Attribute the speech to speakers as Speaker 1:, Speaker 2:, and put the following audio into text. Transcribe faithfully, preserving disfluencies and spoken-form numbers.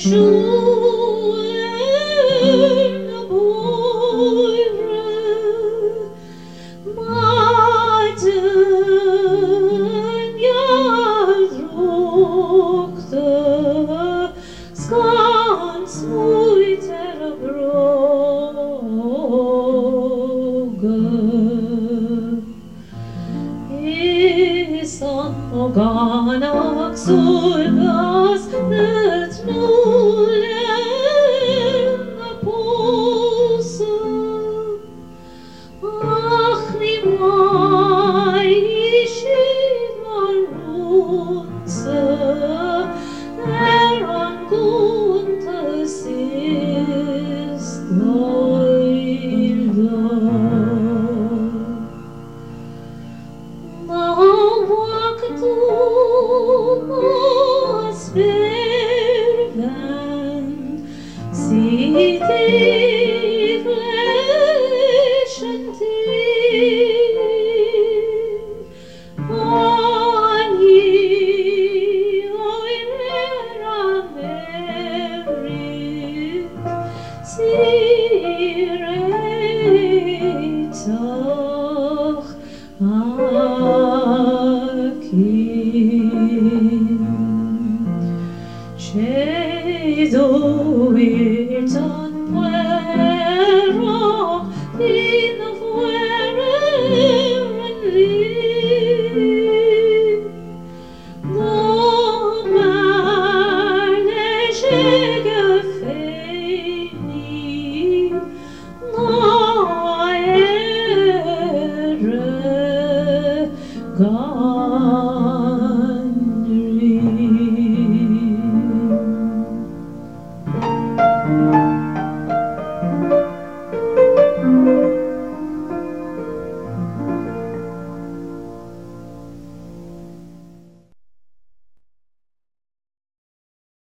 Speaker 1: skjulerne bøyre, maten jeg drukte, skans muiter bråge. Isan og ganak sorgas det nullerne pose. Ach, ni mai skidvar runse, er han gunte sist nøyde. Sitt i fleschen til, Angi oirera merit, Sireitach akin. Cedo virtan puero in fueren liv. God mærne skjegge feini, nå ere